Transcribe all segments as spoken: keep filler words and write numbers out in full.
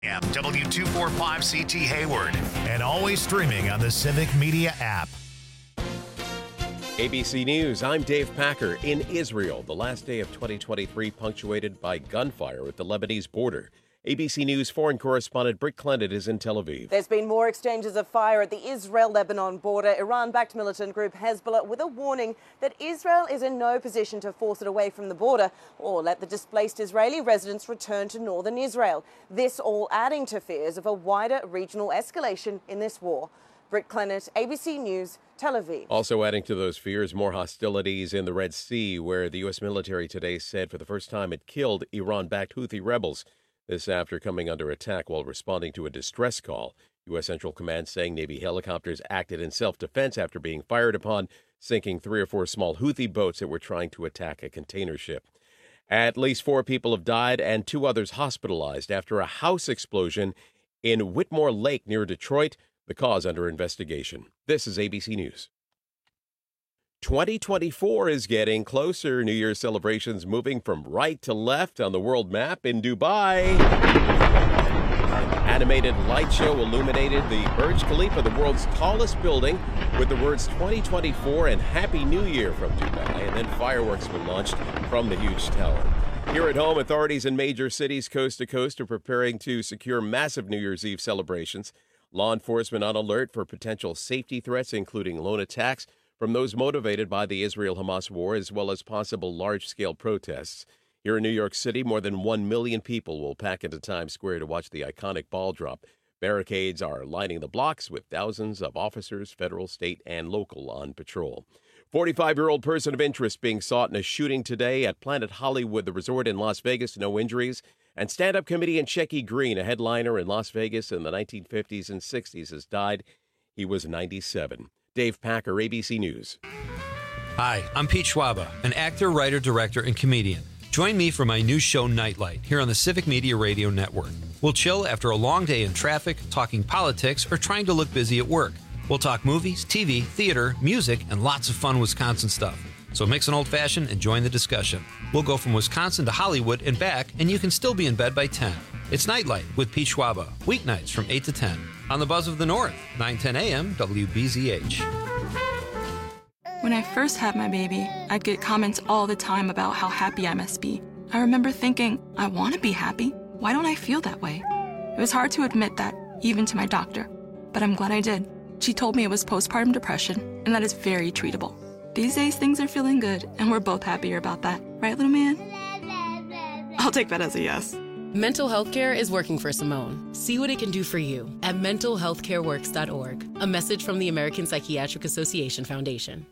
W two forty-five C T Hayward, and always streaming on the Civic Media app. A B C News, I'm Dave Packer. In Israel, the last day of twenty twenty-three punctuated by gunfire at the Lebanese border. A B C News foreign correspondent Britt Clendit is in Tel Aviv. There's been more exchanges of fire at the Israel-Lebanon border. Iran-backed militant group Hezbollah with a warning that Israel is in no position to force it away from the border or let the displaced Israeli residents return to northern Israel. This all adding to fears of a wider regional escalation in this war. Britt Clendit, A B C News, Tel Aviv. Also adding to those fears, more hostilities in the Red Sea, where the U S military today said for the first time it killed Iran-backed Houthi rebels. This after coming under attack while responding to a distress call. U S Central Command saying Navy helicopters acted in self-defense after being fired upon, sinking three or four small Houthi boats that were trying to attack a container ship. At least four people have died and two others hospitalized after a house explosion in Whitmore Lake near Detroit. The cause under investigation. This is A B C News. twenty twenty-four is getting closer. New Year's celebrations moving from right to left on the world map in Dubai. An animated light show illuminated the Burj Khalifa, the world's tallest building, with the words twenty twenty-four and Happy New Year from Dubai. And then fireworks were launched from the huge tower. Here at home, authorities in major cities coast to coast are preparing to secure massive New Year's Eve celebrations. Law enforcement on alert for potential safety threats, including lone attacks from those motivated by the Israel-Hamas war, as well as possible large-scale protests. Here in New York City, more than one million people will pack into Times Square to watch the iconic ball drop. Barricades are lining the blocks with thousands of officers, federal, state, and local, on patrol. forty-five-year-old person of interest being sought in a shooting today at Planet Hollywood, the resort in Las Vegas. No injuries. And stand-up comedian Shecky Green, a headliner in Las Vegas in the nineteen fifties and sixties, has died. He was ninety-seven. Dave Packer, A B C News. Hi, I'm Pete Schwaba, an actor, writer, director, and comedian. Join me for my new show, Nightlight, here on the Civic Media Radio Network. We'll chill after a long day in traffic, talking politics, or trying to look busy at work. We'll talk movies, T V, theater, music, and lots of fun Wisconsin stuff. So mix an old-fashioned and join the discussion. We'll go from Wisconsin to Hollywood and back, and you can still be in bed by ten. It's Nightlight with Pete Schwaba, weeknights from eight to ten. On the Buzz of the North, nine ten a.m. W B Z H. When I first had my baby, I'd get comments all the time about how happy I must be. I remember thinking, I want to be happy. Why don't I feel that way? It was hard to admit that, even to my doctor. But I'm glad I did. She told me it was postpartum depression, and that is very treatable. These days, things are feeling good, and we're both happier about that. Right, little man? I'll take that as a yes. Mental health care is working for Simone. See what it can do for you at mental health care works dot org. A message from the American Psychiatric Association Foundation.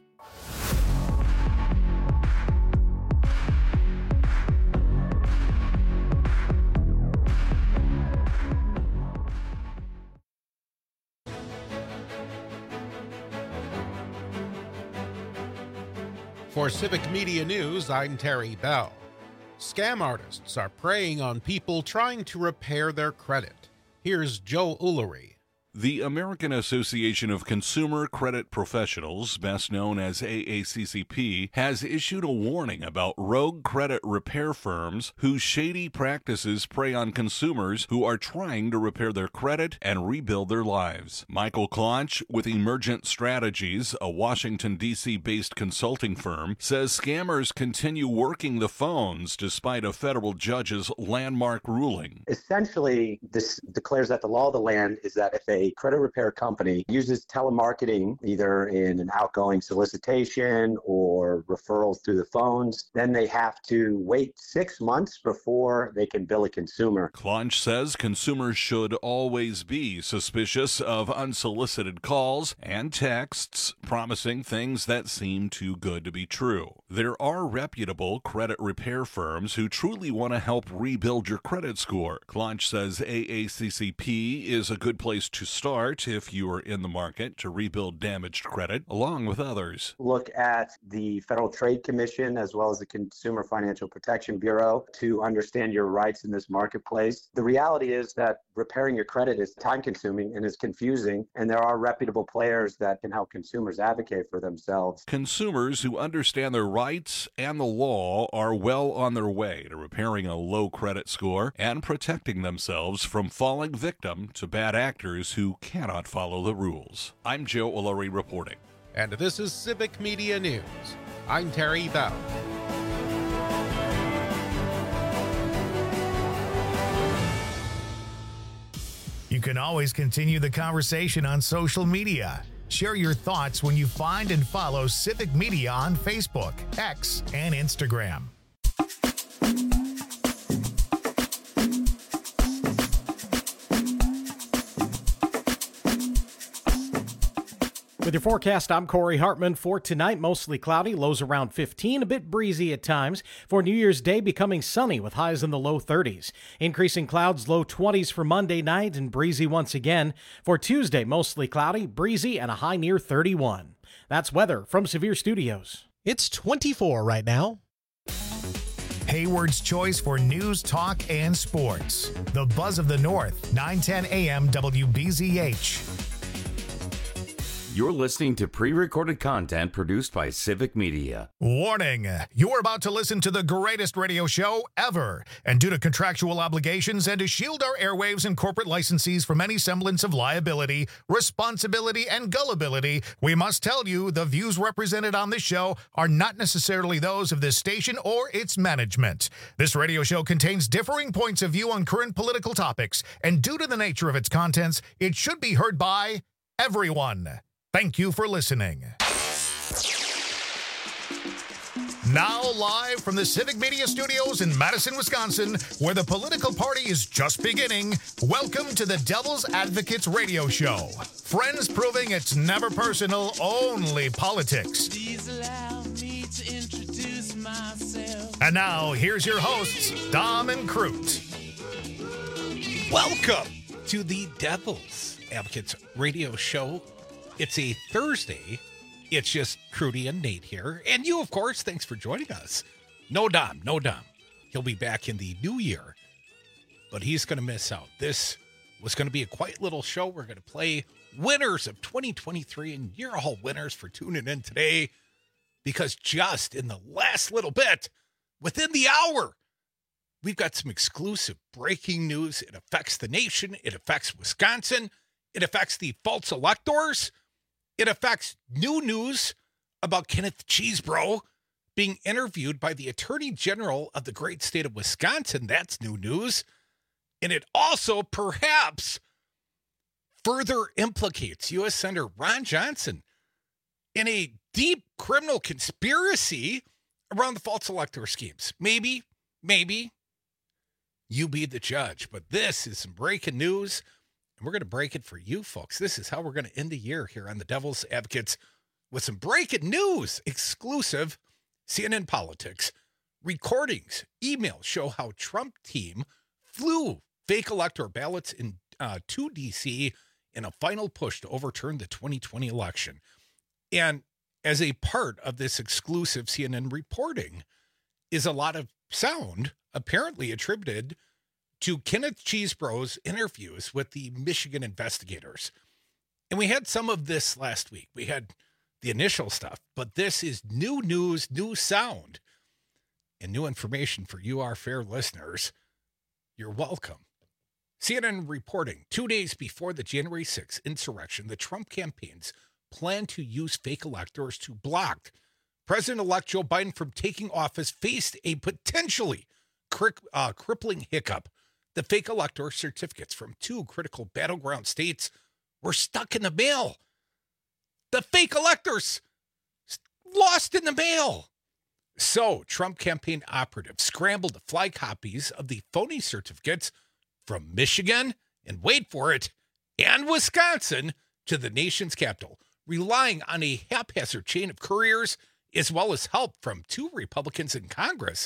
For Civic Media News, I'm Terry Bell. Scam artists are preying on people trying to repair their credit. Here's Joe Ullery. The American Association of Consumer Credit Professionals, best known as A A C C P, has issued a warning about rogue credit repair firms whose shady practices prey on consumers who are trying to repair their credit and rebuild their lives. Michael Klonch with Emergent Strategies, a Washington, D C-based consulting firm, says scammers continue working the phones despite a federal judge's landmark ruling. Essentially, this declares that the law of the land is that if a A credit repair company uses telemarketing either in an outgoing solicitation or referrals through the phones, then they have to wait six months before they can bill a consumer. Klonch says consumers should always be suspicious of unsolicited calls and texts promising things that seem too good to be true. There are reputable credit repair firms who truly want to help rebuild your credit score. Klonch says A A C C P is a good place to start if you are in the market to rebuild damaged credit, along with others. Look at the Federal Trade Commission as well as the Consumer Financial Protection Bureau to understand your rights in this marketplace. The reality is that repairing your credit is time consuming and is confusing. And there are reputable players that can help consumers advocate for themselves. Consumers who understand their rights and the law are well on their way to repairing a low credit score and protecting themselves from falling victim to bad actors who cannot follow the rules. I'm Joe Ullery reporting. And this is Civic Media News. I'm Terry Bell. You can always continue the conversation on social media. Share your thoughts when you find and follow Civic Media on Facebook, X, and Instagram. With your forecast, I'm Corey Hartman. For tonight, mostly cloudy, lows around fifteen, a bit breezy at times. For New Year's Day, becoming sunny with highs in the low thirties. Increasing clouds, low twenties for Monday night and breezy once again. For Tuesday, mostly cloudy, breezy, and a high near thirty-one. That's weather from Severe Studios. It's twenty-four right now. Hayward's choice for news, talk, and sports. The Buzz of the North, nine ten A M W B Z H. You're listening to pre-recorded content produced by Civic Media. Warning, you're about to listen to the greatest radio show ever. And due to contractual obligations and to shield our airwaves and corporate licensees from any semblance of liability, responsibility, and gullibility, we must tell you the views represented on this show are not necessarily those of this station or its management. This radio show contains differing points of view on current political topics, and due to the nature of its contents, it should be heard by everyone. Thank you for listening. Now live from the Civic Media Studios in Madison, Wisconsin, where the political party is just beginning, welcome to the Devil's Advocates Radio Show. Friends proving it's never personal, only politics. Please allow me to introduce myself. And now, here's your hosts, Dom and Crute. Welcome to the Devil's Advocates Radio Show. It's a Thursday. It's just Crudy and Nate here. And you, of course, thanks for joining us. No Dom, no Dom. He'll be back in the new year, but he's going to miss out. This was going to be a quiet little show. We're going to play winners of twenty twenty-three, and you're all winners for tuning in today, because just in the last little bit, within the hour, we've got some exclusive breaking news. It affects the nation. It affects Wisconsin. It affects the false electors. It affects new news about Kenneth Chesebro being interviewed by the Attorney General of the great state of Wisconsin. That's new news. And it also perhaps further implicates U S Senator Ron Johnson in a deep criminal conspiracy around the false elector schemes. Maybe, maybe you be the judge. But this is some breaking news. And we're going to break it for you folks. This is how we're going to end the year here on the Devil's Advocates with some breaking news, exclusive C N N Politics, recordings, emails show how Trump team flew fake elector ballots in uh, to D C in a final push to overturn the twenty twenty election. And as a part of this exclusive C N N reporting is a lot of sound apparently attributed to Kenneth Chesebro's interviews with the Michigan investigators. And we had some of this last week. We had the initial stuff, but this is new news, new sound, and new information for you, our fair listeners. You're welcome. C N N reporting, two days before the January sixth insurrection, the Trump campaigns plan to use fake electors to block President-elect Joe Biden from taking office, faced a potentially cri- uh, crippling hiccup. The fake elector certificates from two critical battleground states were stuck in the mail. The fake electors lost in the mail. So Trump campaign operatives scrambled to fly copies of the phony certificates from Michigan, and wait for it, and Wisconsin to the nation's capital, relying on a haphazard chain of couriers as well as help from two Republicans in Congress.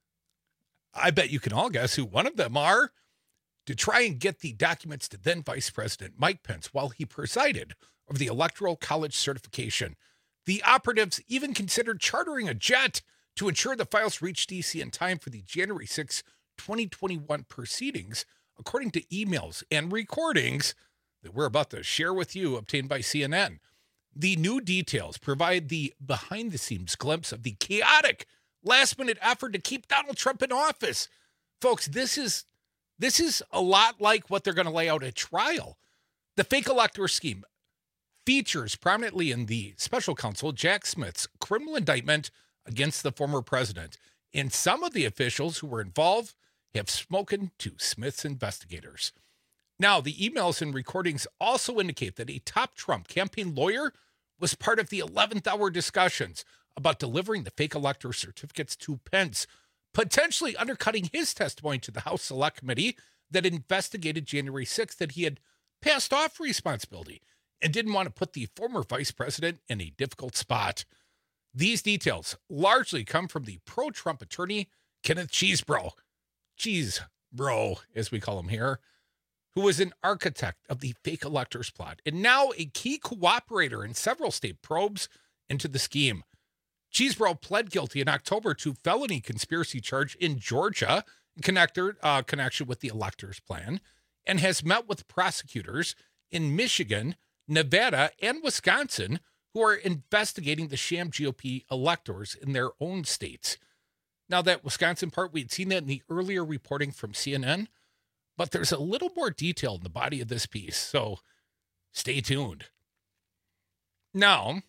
I bet you can all guess who one of them are, to try and get the documents to then Vice President Mike Pence while he presided over the Electoral College certification. The operatives even considered chartering a jet to ensure the files reached D C in time for the January sixth, twenty twenty-one proceedings according to emails and recordings that we're about to share with you obtained by C N N. The new details provide the behind-the-scenes glimpse of the chaotic last-minute effort to keep Donald Trump in office. Folks, this is this is a lot like what they're going to lay out at trial. The fake elector scheme features prominently in the special counsel Jack Smith's criminal indictment against the former president. And some of the officials who were involved have spoken to Smith's investigators. Now, the emails and recordings also indicate that a top Trump campaign lawyer was part of the eleventh hour discussions about delivering the fake elector certificates to Pence, potentially undercutting his testimony to the House Select Committee that investigated January sixth that he had passed off responsibility and didn't want to put the former vice president in a difficult spot. These details largely come from the pro-Trump attorney, Kenneth Chesebro, Chesebro, as we call him here, who was an architect of the fake electors plot and now a key cooperator in several state probes into the scheme. Chesebro pled guilty in October to felony conspiracy charge in Georgia in connector, uh, connection with the electors plan and has met with prosecutors in Michigan, Nevada, and Wisconsin who are investigating the sham G O P electors in their own states. Now, that Wisconsin part, we'd seen that in the earlier reporting from C N N, but there's a little more detail in the body of this piece, so stay tuned. Now,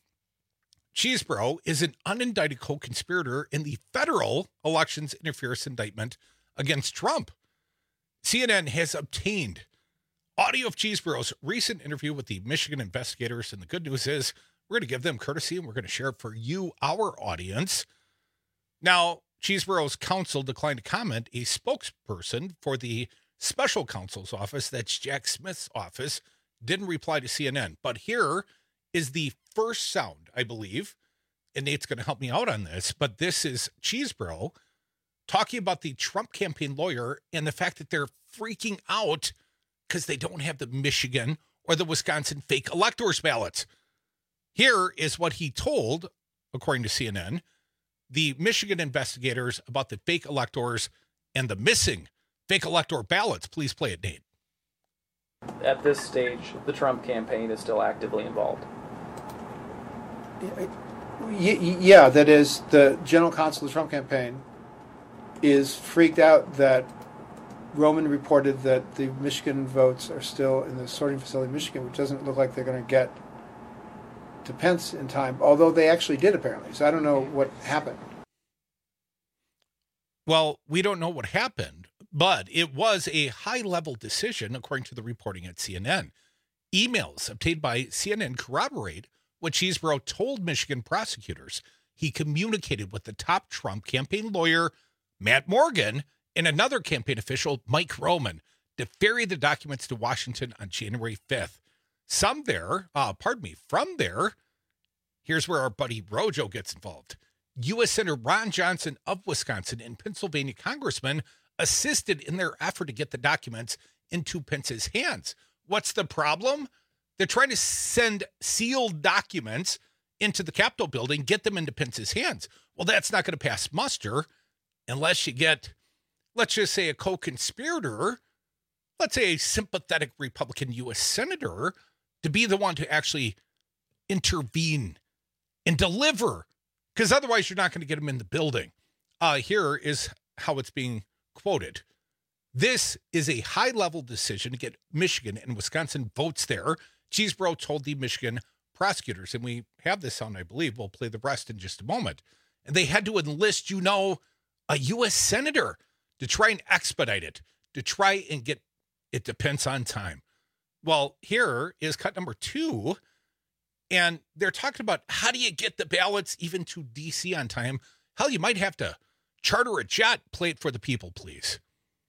Chesebro is an unindicted co-conspirator in the federal elections interference indictment against Trump. C N N has obtained audio of Chesebro's recent interview with the Michigan investigators, and the good news is we're going to give them courtesy, and we're going to share it for you, our audience. Now, Chesebro's counsel declined to comment. A spokesperson for the special counsel's office, that's Jack Smith's office, didn't reply to C N N. But here is the first sound, I believe, and Nate's going to help me out on this, but this is Chesebro talking about the Trump campaign lawyer and the fact that they're freaking out because they don't have the Michigan or the Wisconsin fake electors ballots. Here is what he told, according to C N N, the Michigan investigators about the fake electors and the missing fake elector ballots. Please play it, Nate. At this stage, the Trump campaign is still actively involved. Yeah, that is, the general counsel of the Trump campaign is freaked out that Roman reported that the Michigan votes are still in the sorting facility in Michigan, which doesn't look like they're going to get to Pence in time, although they actually did apparently. So I don't know what happened. Well, we don't know what happened, but it was a high-level decision, according to the reporting at C N N. Emails obtained by C N N corroborate what Chesebro told Michigan prosecutors. He communicated with the top Trump campaign lawyer, Matt Morgan, and another campaign official, Mike Roman, to ferry the documents to Washington on January fifth. Some there, uh, pardon me, from there, here's where our buddy Rojo gets involved. U S Senator Ron Johnson of Wisconsin and Pennsylvania congressman assisted in their effort to get the documents into Pence's hands. What's the problem? They're trying to send sealed documents into the Capitol building, get them into Pence's hands. Well, that's not going to pass muster unless you get, let's just say, a co-conspirator, let's say a sympathetic Republican U S senator, to be the one to actually intervene and deliver, because otherwise you're not going to get them in the building. Uh, here is how it's being quoted. This is a high-level decision to get Michigan and Wisconsin votes there. Chesebro told the Michigan prosecutors, and we have this sound, I believe. We'll play the rest in just a moment. And they had to enlist, you know, a U S senator to try and expedite it, to try and get it to Pence on time. Well, here is cut number two, and they're talking about how do you get the ballots even to D C on time? Hell, you might have to charter a jet. Play it for the people, please.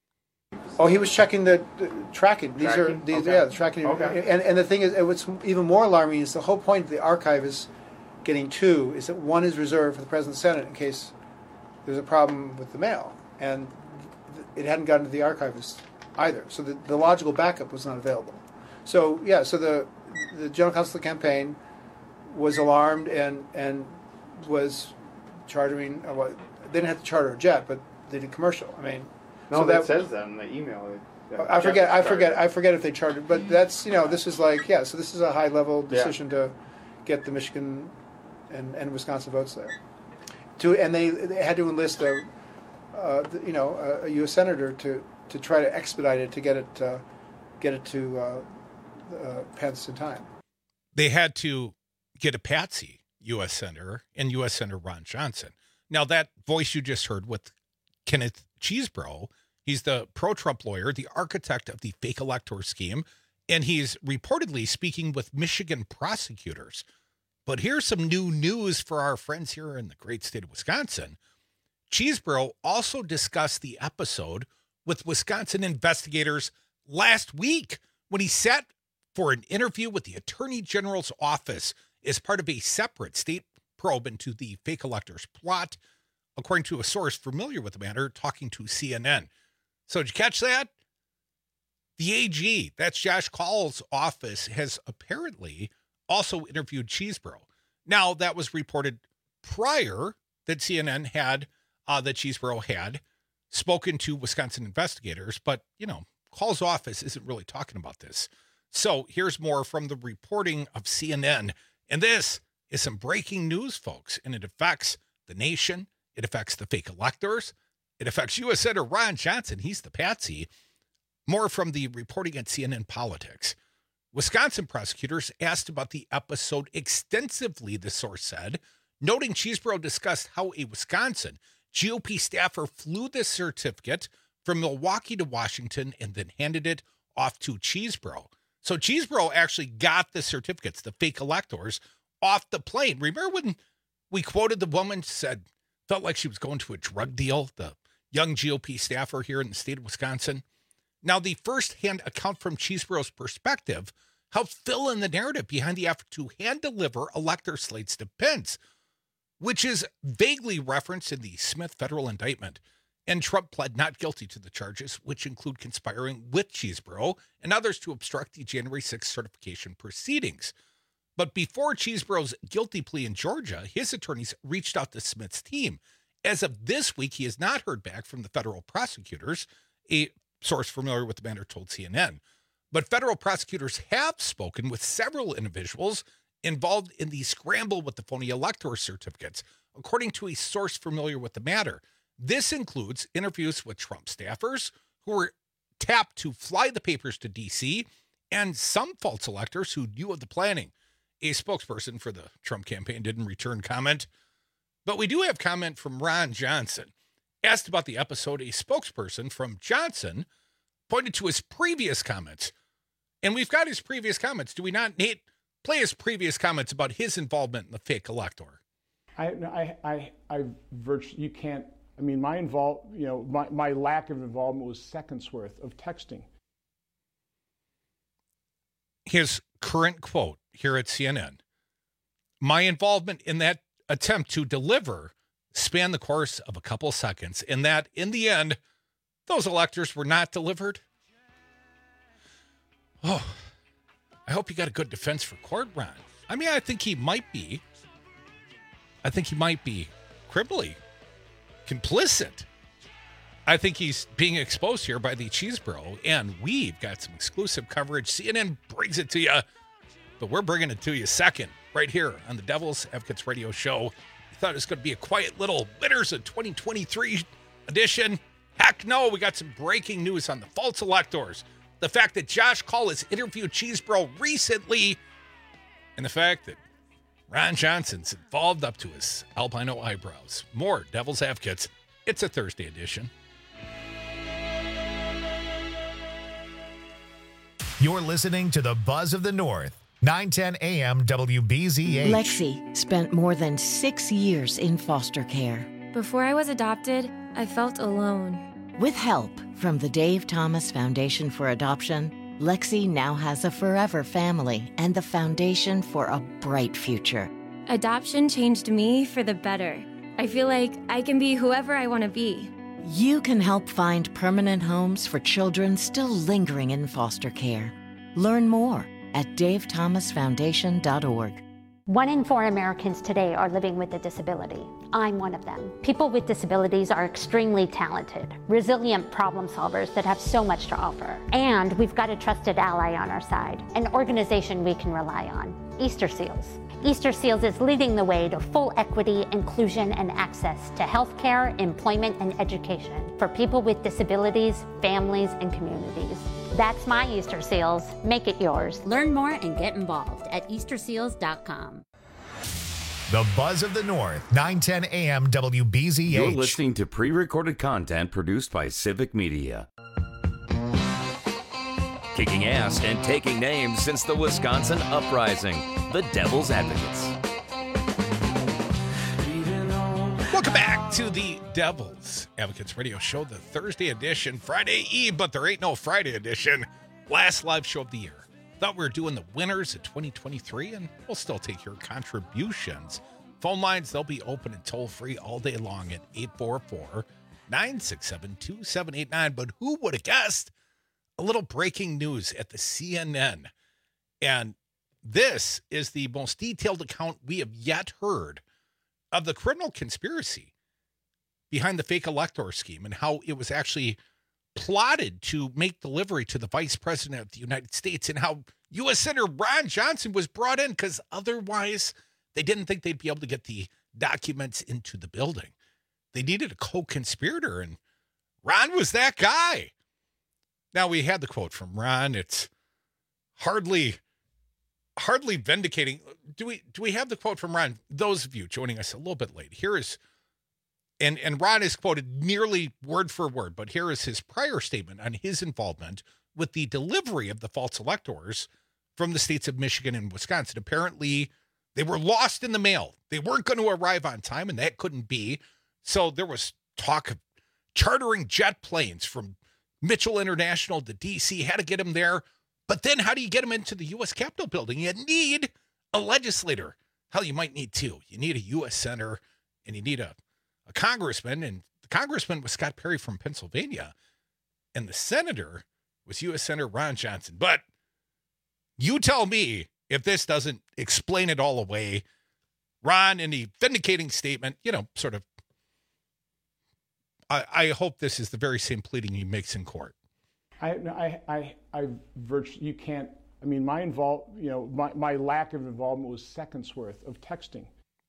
Oh, he was checking the, the tracking. These Tracking? are these, Okay. yeah, the tracking. Okay. And and the thing is, what's even more alarming is the whole point of the archive is getting two. Is that one is reserved for the President and Senate in case there's a problem with the mail, and it hadn't gotten to the archivist either. So the, the logical backup was not available. So yeah, so the the general counsel of the campaign was alarmed and and was chartering. Uh, well, they didn't have to charter a jet, but they did commercial. I mean, No, so that that says that in the email. I forget. I forget. I forget if they chartered, but that's you know this is like yeah. So this is a high level decision yeah. to get the Michigan and, and Wisconsin votes there. To and they, they had to enlist a uh, you know a, a U S senator to, to try to expedite it to get it uh, get it to uh, uh, Pence in time. They had to get a patsy U S senator and U S Senator Ron Johnson. Now that voice you just heard with Kenneth Chesebro. He's the pro-Trump lawyer, the architect of the fake elector scheme, and he's reportedly speaking with Michigan prosecutors. But here's some new news for our friends here in the great state of Wisconsin. Chesebro also discussed the episode with Wisconsin investigators last week when he sat for an interview with the Attorney General's office as part of a separate state probe into the fake electors plot, according to a source familiar with the matter talking to C N N. So did you catch that? The A G, that's Josh Kaul's office, has apparently also interviewed Chesebro. Now, that was reported prior that C N N had, uh, that Chesebro had spoken to Wisconsin investigators, but, you know, Kaul's office isn't really talking about this. So here's more from the reporting of C N N. And this is some breaking news, folks, and it affects the nation. It affects the fake electors. It affects U S Senator Ron Johnson. He's the patsy. More from the reporting at C N N Politics. Wisconsin prosecutors asked about the episode extensively, the source said, noting Chesebro discussed how a Wisconsin G O P staffer flew this certificate from Milwaukee to Washington and then handed it off to Chesebro. So Chesebro actually got the certificates, the fake electors, off the plane. Remember when we quoted the woman, said, felt like she was going to a drug deal, the young G O P staffer here in the state of Wisconsin? Now, the first-hand account from Chesebro's perspective helped fill in the narrative behind the effort to hand-deliver elector slates to Pence, which is vaguely referenced in the Smith federal indictment. And Trump pled not guilty to the charges, which include conspiring with Chesebro and others to obstruct the January sixth certification proceedings. But before Chesebro's guilty plea in Georgia, his attorneys reached out to Smith's team. As of this week, he has not heard back from the federal prosecutors, a source familiar with the matter told C N N. But federal prosecutors have spoken with several individuals involved in the scramble with the phony elector certificates, according to a source familiar with the matter. This includes interviews with Trump staffers who were tapped to fly the papers to D C and some false electors who knew of the planning. A spokesperson for the Trump campaign didn't return comment. But we do have comment from Ron Johnson. Asked about the episode, a spokesperson from Johnson pointed to his previous comments. And we've got his previous comments. Do we not, Nate, play his previous comments about his involvement in the fake elector? I, I, I, I virtually, you can't, I mean, my involve, you know, my, my lack of involvement was seconds worth of texting. His current quote here at C N N, my involvement in that attempt to deliver spanned the course of a couple seconds, and that in the end, those electors were not delivered. Oh, I hope you got a good defense for court, Ron. I mean, I think he might be. I think he might be criminally complicit. I think he's being exposed here by the Chesebro, and we've got some exclusive coverage. C N N brings it to you, but we're bringing it to you second, right here on the Devil's Advocates Radio Show. You thought it was going to be a quiet little winners of twenty twenty-three edition. Heck no, we got some breaking news on the false electors. The fact that Josh Kaul has interviewed Chesebro recently, and the fact that Ron Johnson's involved up to his albino eyebrows. More Devil's Advocates. It's a Thursday edition. You're listening to the Buzz of the North, nine ten A M W B Z H. Lexi spent more than six years in foster care. Before I was adopted, I felt alone. With help from the Dave Thomas Foundation for Adoption, Lexi now has a forever family and the foundation for a bright future. Adoption changed me for the better. I feel like I can be whoever I want to be. You can help find permanent homes for children still lingering in foster care. Learn more at dave thomas foundation dot org. One in four Americans today are living with a disability. I'm one of them. People with disabilities are extremely talented, resilient problem solvers that have so much to offer. And we've got a trusted ally on our side, an organization we can rely on, Easter Seals. Easter Seals is leading the way to full equity, inclusion, and access to healthcare, employment, and education for people with disabilities, families, and communities. That's my Easter Seals. Make it yours. Learn more and get involved at easter seals dot com. The Buzz of the North, nine ten A M W B Z H. You're listening to pre-recorded content produced by Civic Media. Kicking ass and taking names since the Wisconsin Uprising, the Devil's Advocates. Welcome back to the Devil's Advocates Radio Show, the Thursday edition, Friday Eve, but there ain't no Friday edition. Last live show of the year. Thought we were doing the winners of twenty twenty-three, and we'll still take your contributions. Phone lines, they'll be open and toll-free all day long at eight four four, nine six seven, two seven eight nine. But who would have guessed? A little breaking news at the C N N. And this is the most detailed account we have yet heard of the criminal conspiracy behind the fake elector scheme and how it was actually plotted to make delivery to the Vice President of the United States, and how U S Senator Ron Johnson was brought in because otherwise they didn't think they'd be able to get the documents into the building. They needed a co-conspirator, and Ron was that guy. Now, we had the quote from Ron. It's hardly hardly vindicating. Do we do we have the quote from Ron? Those of you joining us a little bit late, here is And and Ron is quoted nearly word for word, but here is his prior statement on his involvement with the delivery of the false electors from the states of Michigan and Wisconsin. Apparently, they were lost in the mail. They weren't going to arrive on time, and that couldn't be. So there was talk of chartering jet planes from Mitchell International to D C, had to get them there. But then how do you get them into the U S Capitol building? You need a legislator. Hell, you might need two. You need a U S senator, and you need a a congressman, and the congressman was Scott Perry from Pennsylvania, and the senator was U S Senator Ron Johnson. But you tell me if this doesn't explain it all away. Ron, in the vindicating statement, you know, sort of, I, I hope this is the very same pleading he makes in court. I, I, I, I virtually, you can't, I mean, my involve, you know, my, my lack of involvement was seconds worth of texting.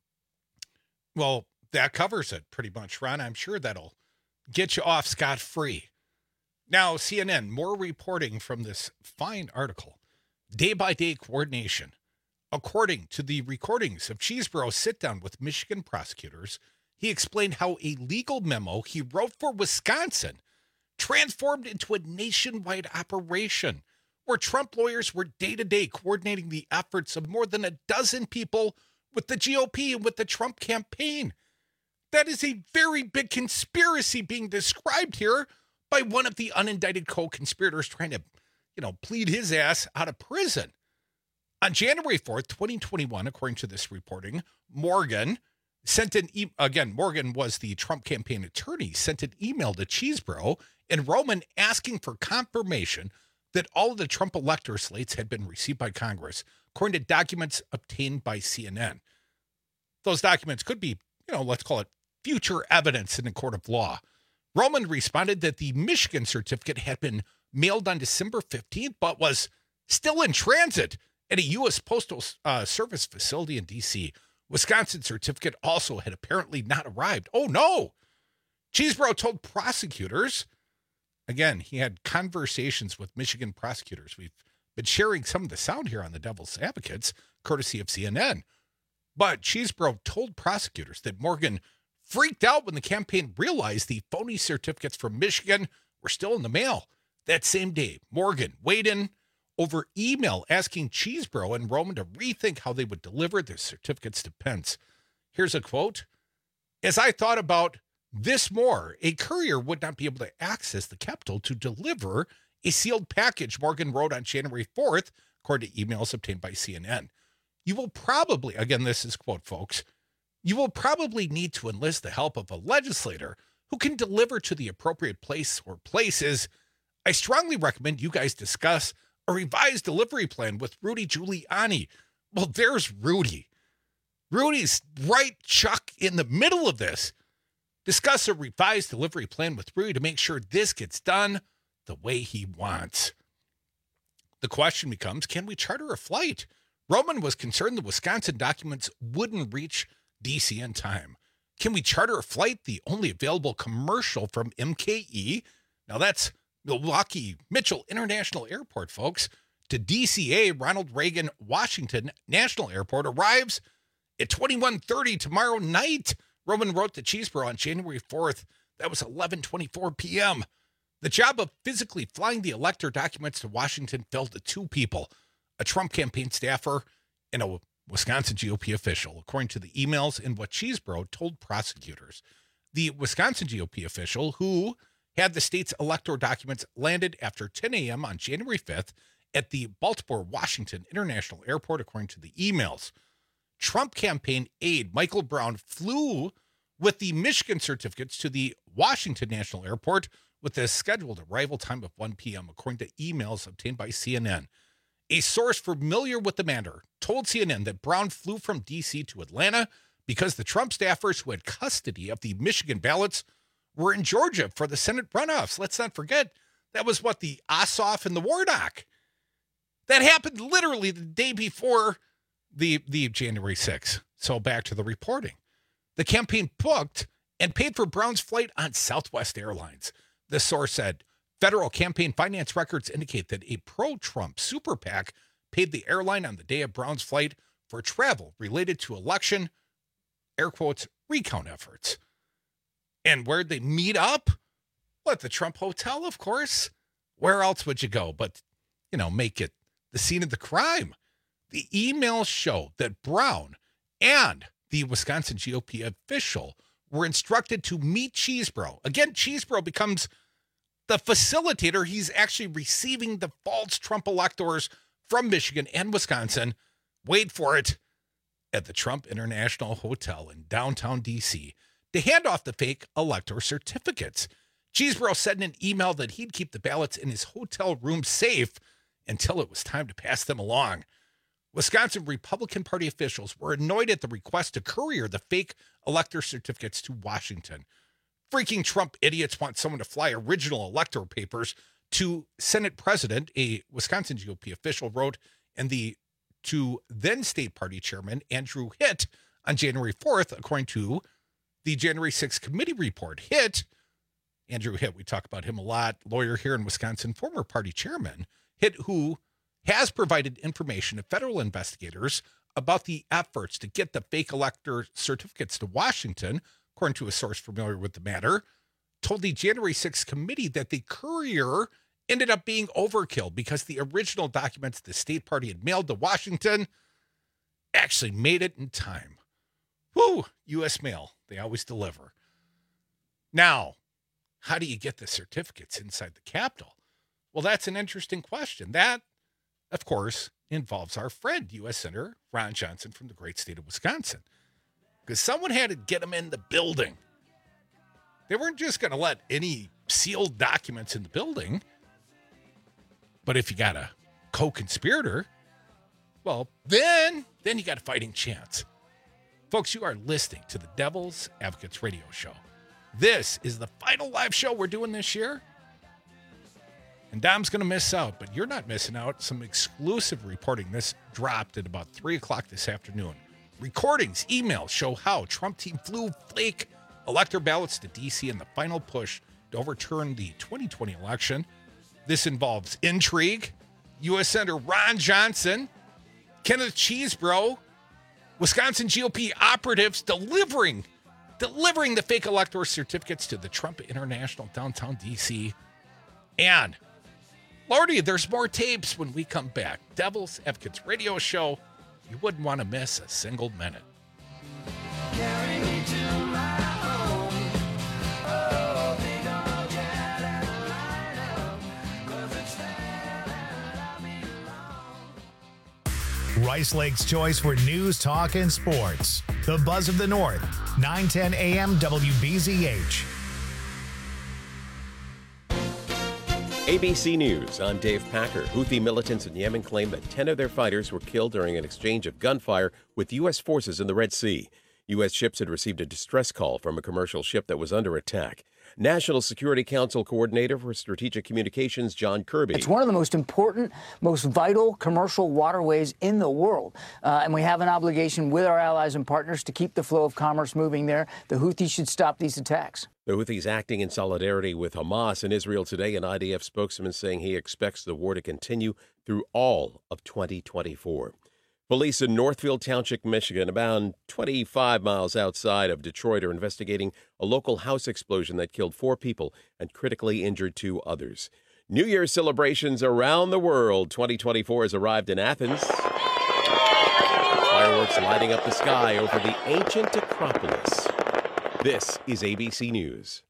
Well, that covers it pretty much, Ron. I'm sure that'll get you off scot-free. Now, C N N, more reporting from this fine article. Day-by-day coordination. According to the recordings of Cheeseboro's sit-down with Michigan prosecutors, he explained how a legal memo he wrote for Wisconsin transformed into a nationwide operation where Trump lawyers were day-to-day coordinating the efforts of more than a dozen people with the G O P and with the Trump campaign. That is a very big conspiracy being described here by one of the unindicted co-conspirators trying to, you know, plead his ass out of prison. On January fourth, twenty twenty-one, according to this reporting, Morgan sent an e- again, Morgan was the Trump campaign attorney, sent an email to Cheeseboro and Roman asking for confirmation that all of the Trump elector slates had been received by Congress, according to documents obtained by C N N. Those documents could be, you know, let's call it future evidence in a court of law. Roman responded that the Michigan certificate had been mailed on December fifteenth, but was still in transit at a U S Postal uh, Service facility in D C. Wisconsin certificate also had apparently not arrived. Oh, no. Cheeseboro told prosecutors, again, he had conversations with Michigan prosecutors. We've been sharing some of the sound here on the Devil's Advocates, courtesy of C N N. But Cheeseboro told prosecutors that Morgan freaked out when the campaign realized the phony certificates from Michigan were still in the mail. That same day, Morgan weighed in over email asking Cheeseboro and Roman to rethink how they would deliver their certificates to Pence. Here's a quote. As I thought about this more, a courier would not be able to access the Capitol to deliver a sealed package, Morgan wrote on January fourth, according to emails obtained by C N N. You will probably, again, this is quote, folks, you will probably need to enlist the help of a legislator who can deliver to the appropriate place or places. I strongly recommend you guys discuss a revised delivery plan with Rudy Giuliani. Well, there's Rudy. Rudy's right chuck in the middle of this. Discuss a revised delivery plan with Rudy to make sure this gets done the way he wants. The question becomes, can we charter a flight? Roman was concerned the Wisconsin documents wouldn't reach D C in time. Can we charter a flight? The only available commercial from M K E, now that's Milwaukee Mitchell International Airport, folks, to D C A Ronald Reagan Washington National Airport arrives at twenty-one thirty tomorrow night. Roman wrote to Cheesebro on January fourth. That was eleven twenty-four p.m. The job of physically flying the elector documents to Washington fell to two people, a Trump campaign staffer and a Wisconsin G O P official, according to the emails and what Cheesebro told prosecutors. The Wisconsin G O P official, who had the state's elector documents, landed after ten a.m. on January fifth at the Baltimore-Washington International Airport, according to the emails. Trump campaign aide Michael Brown flew with the Michigan certificates to the Washington National Airport with a scheduled arrival time of one p.m., according to emails obtained by C N N. A source familiar with the matter told C N N that Brown flew from D C to Atlanta because the Trump staffers who had custody of the Michigan ballots were in Georgia for the Senate runoffs. Let's not forget, that was what, the Ossoff and the Warnock. That happened literally the day before the, the January sixth. So back to the reporting. The campaign booked and paid for Brown's flight on Southwest Airlines. The source said, federal campaign finance records indicate that a pro-Trump super PAC paid the airline on the day of Brown's flight for travel related to election, air quotes, recount efforts. And where'd they meet up? Well, at the Trump Hotel, of course. Where else would you go but, you know, make it the scene of the crime? The emails show that Brown and the Wisconsin G O P official were instructed to meet Cheesebro. Again, Cheesebro becomes the facilitator. He's actually receiving the false Trump electors from Michigan and Wisconsin. Wait for it, at the Trump International Hotel in downtown D C to hand off the fake elector certificates. Cheesebro said in an email that he'd keep the ballots in his hotel room safe until it was time to pass them along. Wisconsin Republican Party officials were annoyed at the request to courier the fake elector certificates to Washington. Freaking Trump idiots want someone to fly original elector papers to Senate President, a Wisconsin G O P official wrote, and the to then state party chairman Andrew Hitt on January fourth, according to the January sixth committee report. Hitt, Andrew Hitt, we talk about him a lot, lawyer here in Wisconsin, former party chairman. Hitt, who has provided information to federal investigators about the efforts to get the fake elector certificates to Washington, according to a source familiar with the matter, told the January sixth committee that the courier ended up being overkill because the original documents the state party had mailed to Washington actually made it in time. Whew, U S mail, they always deliver. Now, how do you get the certificates inside the Capitol? Well, that's an interesting question. That, of course, involves our friend, U S Senator Ron Johnson from the great state of Wisconsin. Because someone had to get him in the building. They weren't just going to let any sealed documents in the building. But if you got a co-conspirator, well, then, then you got a fighting chance. Folks, you are listening to the Devil's Advocates Radio Show. This is the final live show we're doing this year. And Dom's going to miss out, but you're not missing out. Some exclusive reporting. This dropped at about three o'clock this afternoon. Recordings, emails show how Trump team flew fake elector ballots to D C in the final push to overturn the twenty twenty election. This involves intrigue, U S Senator Ron Johnson, Kenneth Cheesebro, Wisconsin G O P operatives delivering, delivering the fake elector certificates to the Trump International downtown D C. And, Lordy, there's more tapes when we come back. Devil's Advocates Radio Show. You wouldn't want to miss a single minute. Carry me to my home. Oh, big old Cadillac lineup, 'cause it's there that I belong. Rice Lake's choice for news, talk, and sports. The Buzz of the North, nine ten a.m. W B Z H. A B C News, I'm Dave Packer. Houthi militants in Yemen claim that ten of their fighters were killed during an exchange of gunfire with U S forces in the Red Sea. U S ships had received a distress call from a commercial ship that was under attack. National Security Council Coordinator for Strategic Communications, John Kirby. It's one of the most important, most vital commercial waterways in the world. Uh, and we have an obligation with our allies and partners to keep the flow of commerce moving there. The Houthis should stop these attacks. The Houthis acting in solidarity with Hamas in Israel today, an I D F spokesman saying he expects the war to continue through all of twenty twenty-four. Police in Northfield Township, Michigan, about twenty-five miles outside of Detroit, are investigating a local house explosion that killed four people and critically injured two others. New Year's celebrations around the world. twenty twenty-four has arrived in Athens. Fireworks lighting up the sky over the ancient Acropolis. This is A B C News.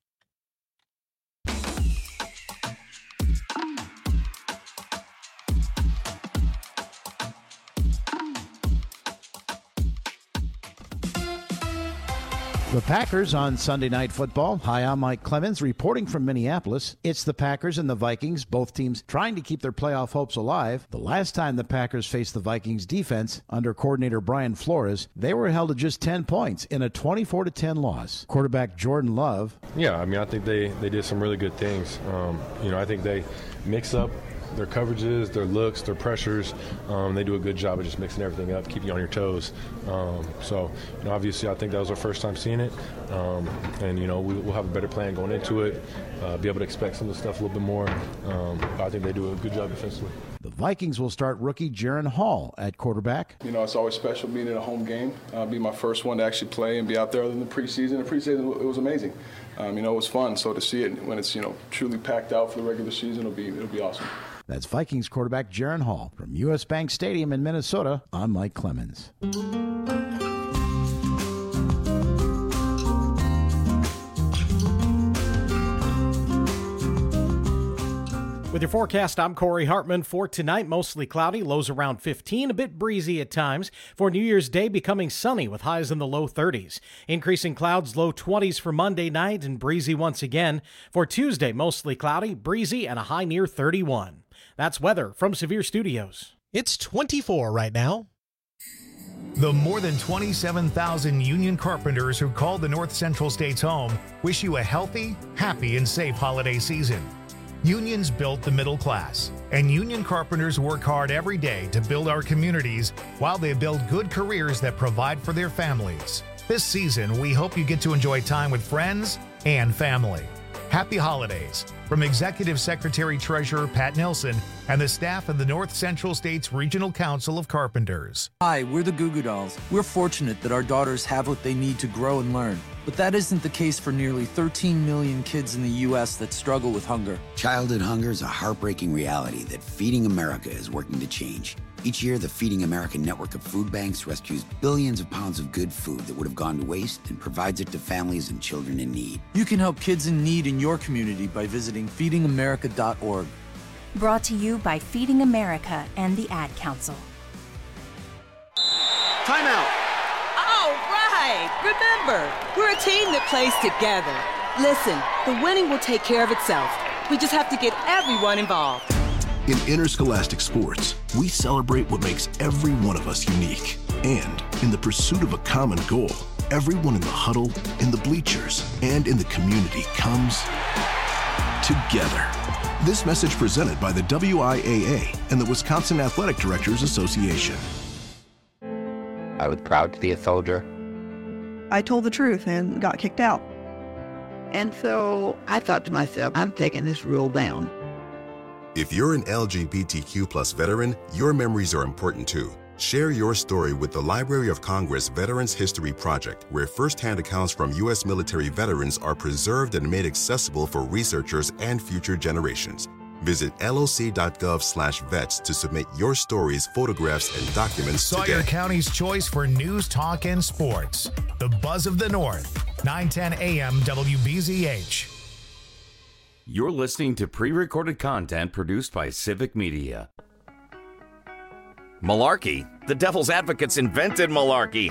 The Packers on Sunday Night Football. Hi, I'm Mike Clemens reporting from Minneapolis. It's the Packers and the Vikings, both teams trying to keep their playoff hopes alive. The last time the Packers faced the Vikings defense under coordinator Brian Flores, they were held to just ten points in a twenty-four to ten loss. Quarterback Jordan Love. Yeah, I mean, I think they, they did some really good things. Um, you know, I think they mix up their coverages, their looks, their pressures. Um, they do a good job of just mixing everything up, keeping you on your toes. Um, so, you know, obviously, I think that was our first time seeing it. Um, and, you know, we, we'll have a better plan going into it, uh, be able to expect some of the stuff a little bit more. Um, but I think they do a good job defensively. The Vikings will start rookie Jaron Hall at quarterback. You know, it's always special being in a home game. Uh, be my first one to actually play and be out there other than the preseason. The preseason, it was amazing. Um, you know, it was fun. So to see it when it's, you know, truly packed out for the regular season, it'll be, it'll be awesome. That's Vikings quarterback Jaron Hall. From U S. Bank Stadium in Minnesota, I'm Mike Clemens. With your forecast, I'm Corey Hartman. For tonight, mostly cloudy, lows around fifteen, a bit breezy at times. For New Year's Day, becoming sunny with highs in the low thirties. Increasing clouds, low twenties for Monday night and breezy once again. For Tuesday, mostly cloudy, breezy, and a high near thirty-one. That's weather from Severe Studios. It's twenty-four right now. The more than twenty-seven thousand union carpenters who call the North Central states home wish you a healthy, happy, and safe holiday season. Unions built the middle class, and union carpenters work hard every day to build our communities while they build good careers that provide for their families. This season, we hope you get to enjoy time with friends and family. Happy holidays from Executive Secretary Treasurer Pat Nelson and the staff of the North Central States Regional Council of Carpenters. Hi, we're the Goo Goo Dolls. We're fortunate that our daughters have what they need to grow and learn. But that isn't the case for nearly thirteen million kids in the U S that struggle with hunger. Childhood hunger is a heartbreaking reality that Feeding America is working to change. Each year, the Feeding America network of food banks rescues billions of pounds of good food that would have gone to waste and provides it to families and children in need. You can help kids in need in your community by visiting feeding america dot org. Brought to you by Feeding America and the Ad Council. Timeout. All right. Remember, we're a team that plays together. Listen, the winning will take care of itself. We just have to get everyone involved. In interscholastic sports, we celebrate what makes every one of us unique. And in the pursuit of a common goal, everyone in the huddle, in the bleachers, and in the community comes together. This message presented by the W I A A and the Wisconsin Athletic Directors Association. I was proud to be a soldier. I told the truth and got kicked out. And so I thought to myself, I'm taking this rule down. If you're an L G B T Q plus veteran, your memories are important too. Share your story with the Library of Congress Veterans History Project, where first-hand accounts from U S military veterans are preserved and made accessible for researchers and future generations. Visit L O C dot gov slash vets to submit your stories, photographs, and documents Sawyer today. County's choice for news, talk, and sports. The Buzz of the North, nine ten A M W B Z H. You're listening to pre-recorded content produced by Civic Media. Malarkey. The Devil's Advocates invented malarkey.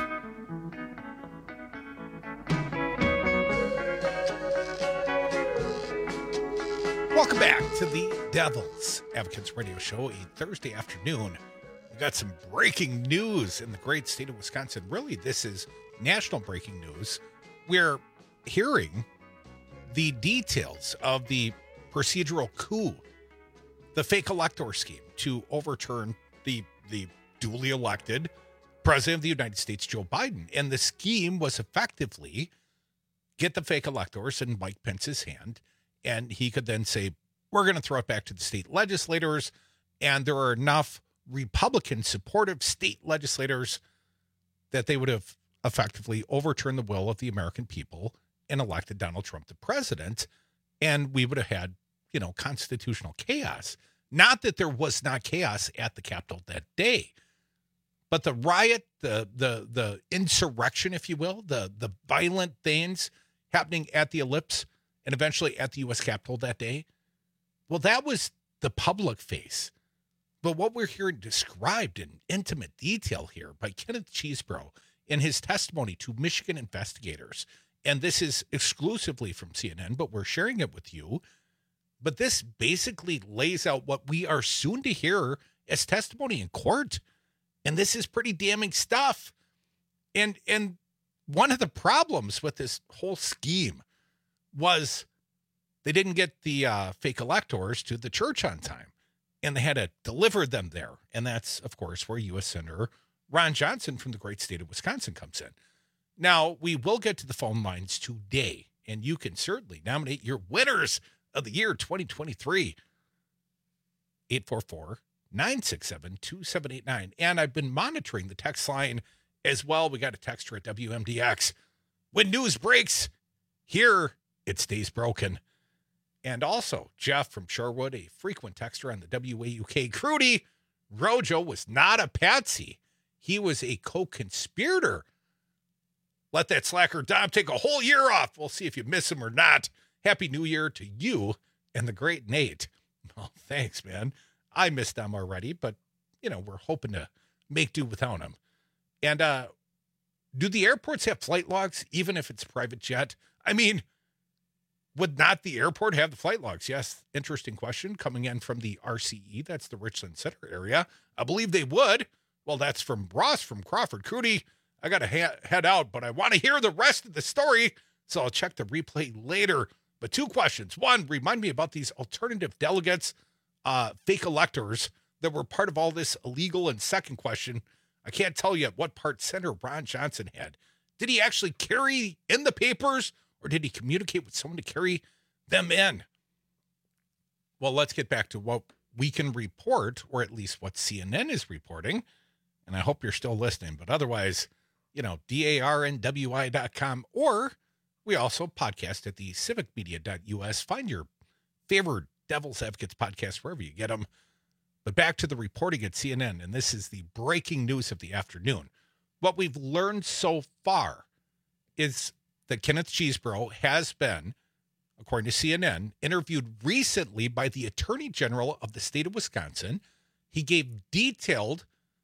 Welcome back to the Devil's Advocates Radio Show, a Thursday afternoon. We got some breaking news in the great state of Wisconsin. Really, this is national breaking news. We're hearing the details of the procedural coup, the fake elector scheme to overturn the, the duly elected President of the United States, Joe Biden. And the scheme was effectively get the fake electors in Mike Pence's hand, and he could then say, we're going to throw it back to the state legislators. And there are enough Republican supportive state legislators that they would have effectively overturned the will of the American people and elected Donald Trump the president. And we would have had, you know, constitutional chaos. Not that there was not chaos at the Capitol that day, but the riot, the the the insurrection, if you will, the the violent things happening at the Ellipse and eventually at the U S Capitol that day, well, that was the public face. But what we're hearing described in intimate detail here by Kenneth Chesebro in his testimony to Michigan investigators, and this is exclusively from C N N, but we're sharing it with you. But this basically lays out what we are soon to hear as testimony in court. And this is pretty damning stuff. And and one of the problems with this whole scheme was they didn't get the uh, fake electors to the church on time. And they had to deliver them there. And that's, of course, where U S Senator Ron Johnson from the great state of Wisconsin comes in. Now, we will get to the phone lines today, and you can certainly nominate your winners of the year twenty twenty-three. eight four four, nine six seven, two seven eight nine. And I've been monitoring the text line as well. We got a texter at W M D X. When news breaks, here it stays broken. And also, Jeff from Shorewood, a frequent texter on the W A U K. Crudy, Rojo was not a patsy. He was a co-conspirator. Let that slacker Dom take a whole year off. We'll see if you miss him or not. Happy New Year to you and the great Nate. Well, thanks, man. I missed Dom already, but, you know, we're hoping to make do without him. And uh, do the airports have flight logs, even if it's a private jet? I mean, would not the airport have the flight logs? Yes, interesting question coming in from the R C E. That's the Richland Center area. I believe they would. Well, that's from Ross from Crawford. Crudy, I got to ha- head out, but I want to hear the rest of the story, so I'll check the replay later. But two questions. One, remind me about these alternative delegates, uh, fake electors that were part of all this illegal. And second question, I can't tell you what part Senator Ron Johnson had. Did he actually carry in the papers, or did he communicate with someone to carry them in? Well, let's get back to what we can report, or at least what C N N is reporting. And I hope you're still listening. But otherwise, you know, D A R N W I dot com, or we also podcast at the civic media dot U S. Find your favorite Devil's Advocates podcast wherever you get them. But back to the reporting at C N N, and this is the breaking news of the afternoon. What we've learned so far is that Kenneth Chesebro has been, according to C N N, interviewed recently by the Attorney General of the state of Wisconsin. He gave detailed,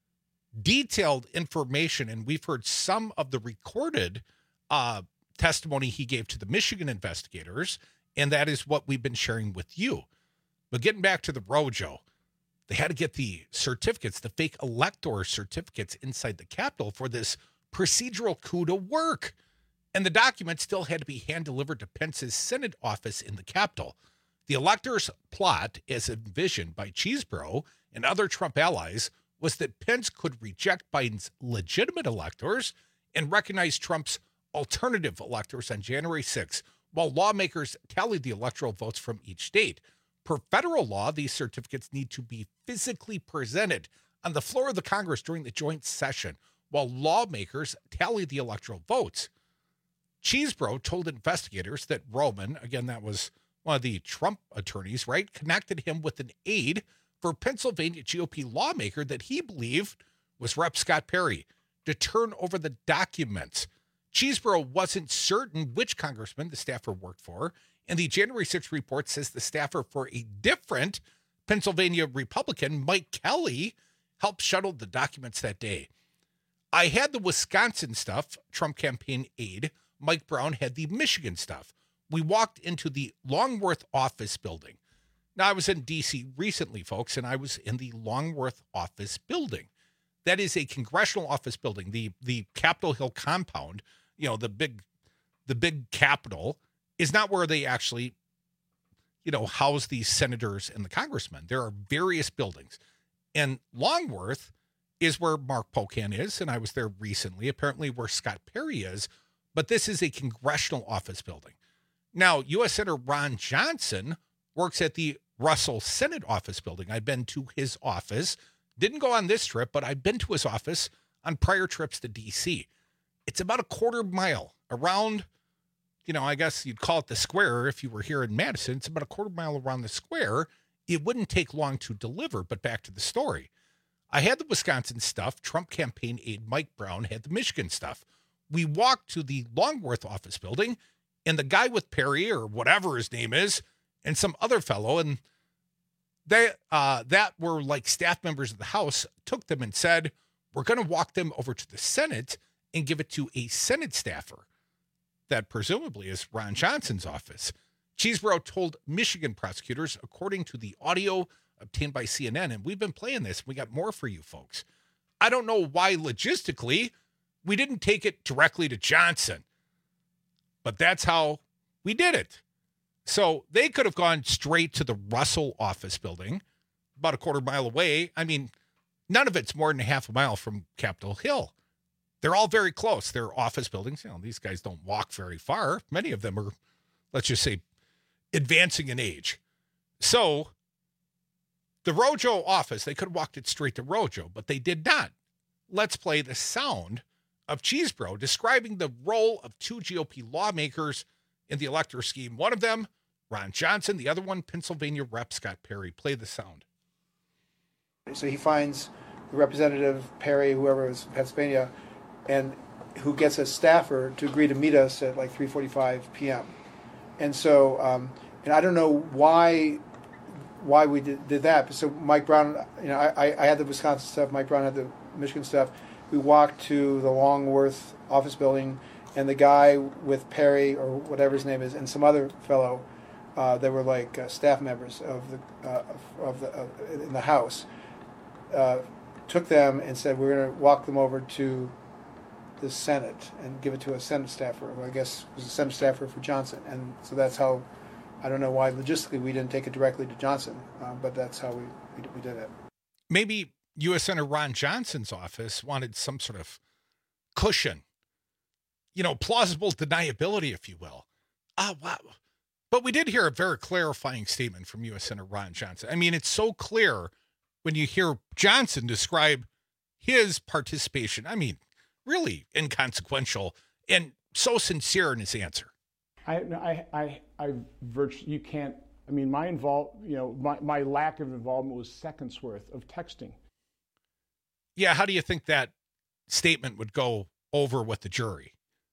detailed information, and we've heard some of the recorded uh, testimony he gave to the Michigan investigators, and that is what we've been sharing with you. But getting back to the Rojo, they had to get the certificates, the fake elector certificates inside the Capitol for this procedural coup to work. And the documents still had to be hand-delivered to Pence's Senate office in the Capitol. The electors' plot, as envisioned by Chesebro and other Trump allies, was that Pence could reject Biden's legitimate electors and recognize Trump's alternative electors on January sixth, while lawmakers tallied the electoral votes from each state. Per federal law, these certificates need to be physically presented on the floor of the Congress during the joint session, while lawmakers tally the electoral votes. Chesebro told investigators that Roman, again, that was one of the Trump attorneys, right, connected him with an aide for Pennsylvania G O P lawmaker that he believed was Representative Scott Perry to turn over the documents. Chesebro wasn't certain which congressman the staffer worked for, and the January sixth report says the staffer for a different Pennsylvania Republican, Mike Kelly, helped shuttle the documents that day. I had the Wisconsin stuff, Trump campaign aide. Mike Brown had the Michigan stuff. We walked into the Longworth office building. Now, I was in D C recently, folks, and I was in the Longworth office building. That is a congressional office building, the the Capitol Hill compound, you know, the big the big Capitol is not where they actually, you know, house these senators and the congressmen. There are various buildings. And Longworth is where Mark Pocan is, and I was there recently, apparently where Scott Perry is, but this is a congressional office building. Now, U S Senator Ron Johnson works at the Russell Senate office building. I've been to his office, didn't go on this trip, but I've been to his office on prior trips to D C. It's about a quarter mile around, you know, I guess you'd call it the square if you were here in Madison. It's about a quarter mile around the square. It wouldn't take long to deliver, but back to the story. I had the Wisconsin stuff. Trump campaign aide Mike Brown had the Michigan stuff. We walked to the Longworth office building, and the guy with Perry, or whatever his name is, and some other fellow, and they uh, that were like staff members of the House, took them and said, we're going to walk them over to the Senate and give it to a Senate staffer. That presumably is Ron Johnson's office. Cheeseborough told Michigan prosecutors, according to the audio obtained by C N N, and we've been playing this. We got more for you folks. I don't know why logistically we didn't take it directly to Johnson, but that's how we did it. So they could have gone straight to the Russell office building, about a quarter mile away. I mean, none of it's more than a half a mile from Capitol Hill. They're all very close. They're office buildings. You know, these guys don't walk very far. Many of them are, let's just say, advancing in age. So the Rojo office, they could have walked it straight to Rojo, but they did not. Let's play the sound of Cheeseborough describing the role of two G O P lawmakers in the elector scheme. One of them, Ron Johnson. The other one, Pennsylvania Rep Scott Perry. Play the sound. So he finds the Representative Perry, whoever was in Pennsylvania, and who gets a staffer to agree to meet us at like three forty-five p.m. And so, um, and I don't know why why we did, did that. So Mike Brown, you know, I, I had the Wisconsin stuff. Mike Brown had the Michigan stuff. We walked to the Longworth office building, and the guy with Perry, or whatever his name is, and some other fellow, uh, they were like uh, staff members of the uh, of the uh, in the House, uh, took them and said we're going to walk them over to the Senate and give it to a Senate staffer, who I guess was a Senate staffer for Johnson. And so that's how, I don't know why logistically we didn't take it directly to Johnson, uh, but that's how we, we we did it. Maybe U S Senator Ron Johnson's office wanted some sort of cushion, you know, plausible deniability, if you will. Ah, wow. But we did hear a very clarifying statement from U S Senator Ron Johnson. I mean, it's so clear when you hear Johnson describe his participation. I mean, really inconsequential and so sincere in his answer. I, I, I, I virtually, you can't, I mean, my involve, you know, my, my lack of involvement was seconds worth of texting. Yeah. How do you think that statement would go over with the jury?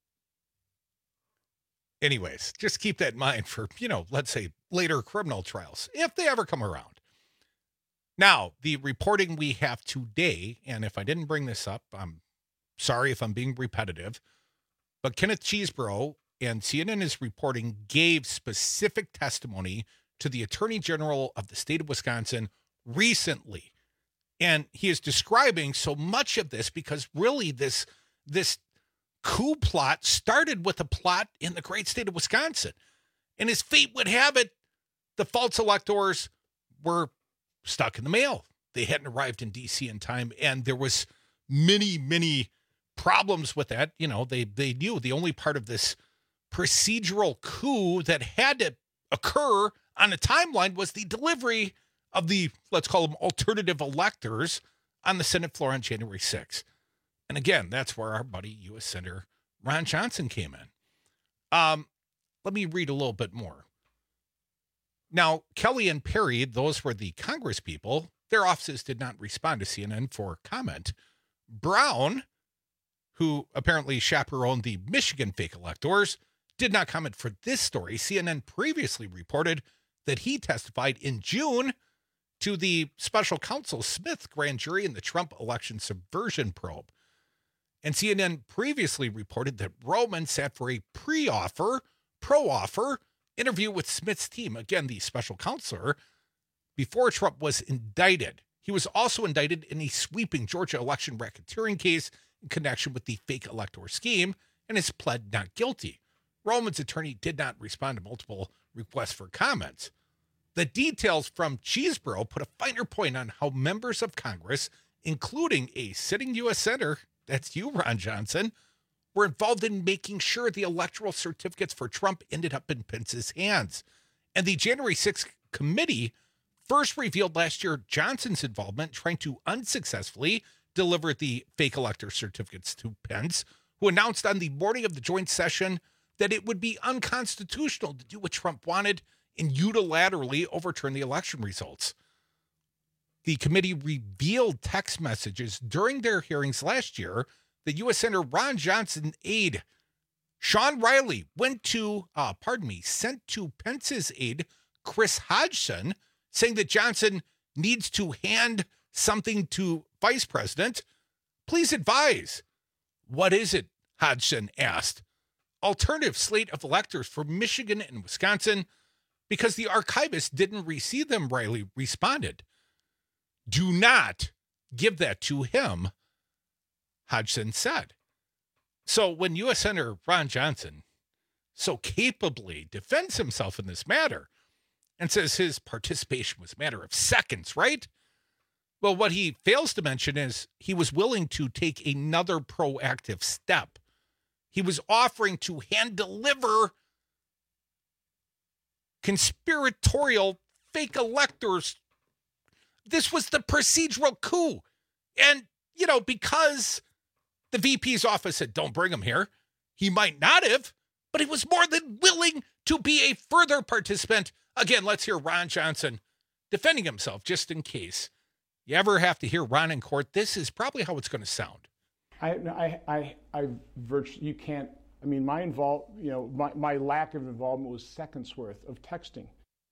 Anyways, just keep that in mind for, you know, let's say later criminal trials, if they ever come around. Now, the reporting we have today, and if I didn't bring this up, I'm sorry if I'm being repetitive, but Kenneth Cheeseborough, and C N N is reporting, gave specific testimony to the Attorney General of the state of Wisconsin recently. And he is describing so much of this because really this, this coup plot started with a plot in the great state of Wisconsin. And as fate would have it, the false electors were stuck in the mail. They hadn't arrived in D C in time, and there was many, many problems with that. You know, they they knew the only part of this procedural coup that had to occur on a timeline was the delivery of the, let's call them alternative electors on the Senate floor on January sixth. And again, that's where our buddy U S Senator Ron Johnson came in. Um, let me read a little bit more. Now, Kelly and Perry, those were the Congress people, their offices did not respond to C N N for comment. Brown, who apparently chaperoned the Michigan fake electors, did not comment for this story. C N N previously reported that he testified in June to the special counsel Smith grand jury in the Trump election subversion probe. And C N N previously reported that Roman sat for a pre-offer, pro-offer interview with Smith's team, again, the special counselor, before Trump was indicted. He was also indicted in a sweeping Georgia election racketeering case in connection with the fake electoral scheme and has pled not guilty. Roman's attorney did not respond to multiple requests for comments. The details from Cheeseborough put a finer point on how members of Congress, including a sitting U S Senator, that's you, Ron Johnson, were involved in making sure the electoral certificates for Trump ended up in Pence's hands. And the January sixth committee first revealed last year Johnson's involvement trying to unsuccessfully deliver the fake elector certificates to Pence, who announced on the morning of the joint session that it would be unconstitutional to do what Trump wanted and unilaterally overturn the election results. The committee revealed text messages during their hearings last year that U S Senator Ron Johnson aide Sean Riley went to, uh, pardon me, sent to Pence's aide Chris Hodgson, saying that Johnson needs to hand something to Vice President. Please advise. What is it? Hodgson asked. Alternative slate of electors for Michigan and Wisconsin, because the archivist didn't receive them, Riley responded. Do not give that to him, Hodgson said. So when U S Senator Ron Johnson so capably defends himself in this matter and says his participation was a matter of seconds, right? Well, what he fails to mention is he was willing to take another proactive step. He was offering to hand deliver conspiratorial fake electors. This was the procedural coup. And, you know, because the V P's office said, don't bring him here, he might not have, but he was more than willing to be a further participant. Again, let's hear Ron Johnson defending himself just in case you ever have to hear Ron in court. This is probably how it's going to sound. I, I, I, I virtually, you can't, I mean, my involve, you know, my, my lack of involvement was seconds worth of texting.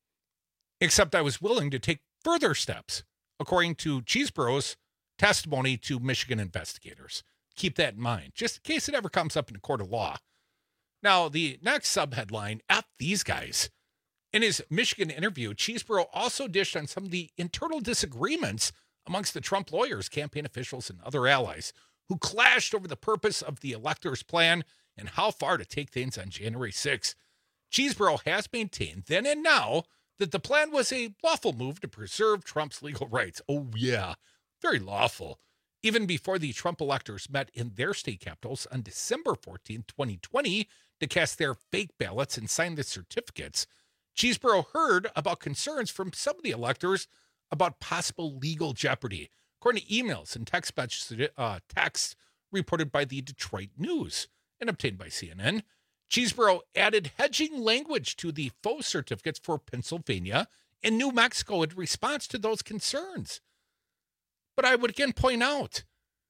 Except I was willing to take further steps, according to Cheeseborough's testimony to Michigan investigators. Keep that in mind, just in case it ever comes up in a court of law. Now, the next subheadline, F these guys. In his Michigan interview, Cheeseborough also dished on some of the internal disagreements amongst the Trump lawyers, campaign officials, and other allies who clashed over the purpose of the electors' plan and how far to take things on January sixth. Cheeseborough has maintained then and now that the plan was a lawful move to preserve Trump's legal rights. Oh, yeah, very lawful. Even before the Trump electors met in their state capitals on December fourteenth, twenty twenty, to cast their fake ballots and sign the certificates, Cheeseborough heard about concerns from some of the electors about possible legal jeopardy, according to emails and text messages, uh, texts reported by the Detroit News and obtained by C N N. Cheeseborough added hedging language to the faux certificates for Pennsylvania and New Mexico in response to those concerns. But I would again point out,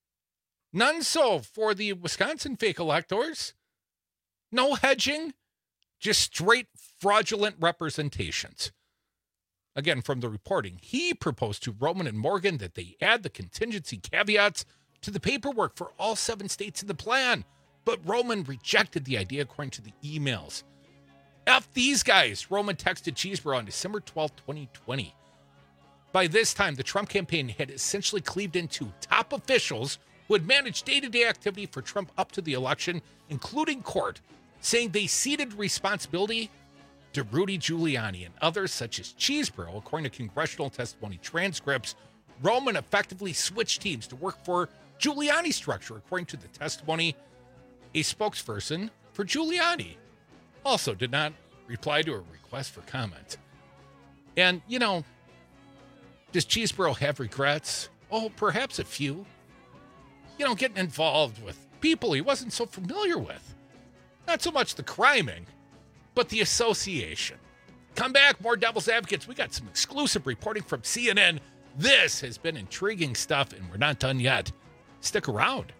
none so for the Wisconsin fake electors. No hedging, just straight fraudulent representations. Again, from the reporting, he proposed to Roman and Morgan that they add the contingency caveats to the paperwork for all seven states in the plan. But Roman rejected the idea, according to the emails. F these guys, Roman texted Cheeseborough on December twelfth, twenty twenty. By this time, the Trump campaign had essentially cleaved into top officials who had managed day-to-day activity for Trump up to the election, including court, saying they ceded responsibility to Rudy Giuliani and others such as Cheeseborough. According to congressional testimony transcripts, Roman effectively switched teams to work for Giuliani's structure. According to the testimony, a spokesperson for Giuliani also did not reply to a request for comment. And, you know, does Cheeseborough have regrets? Oh, perhaps a few. You know, getting involved with people he wasn't so familiar with. Not so much the criming, but the association. Come back, more Devil's Advocates. We got some exclusive reporting from C N N. This has been intriguing stuff, and we're not done yet. Stick around.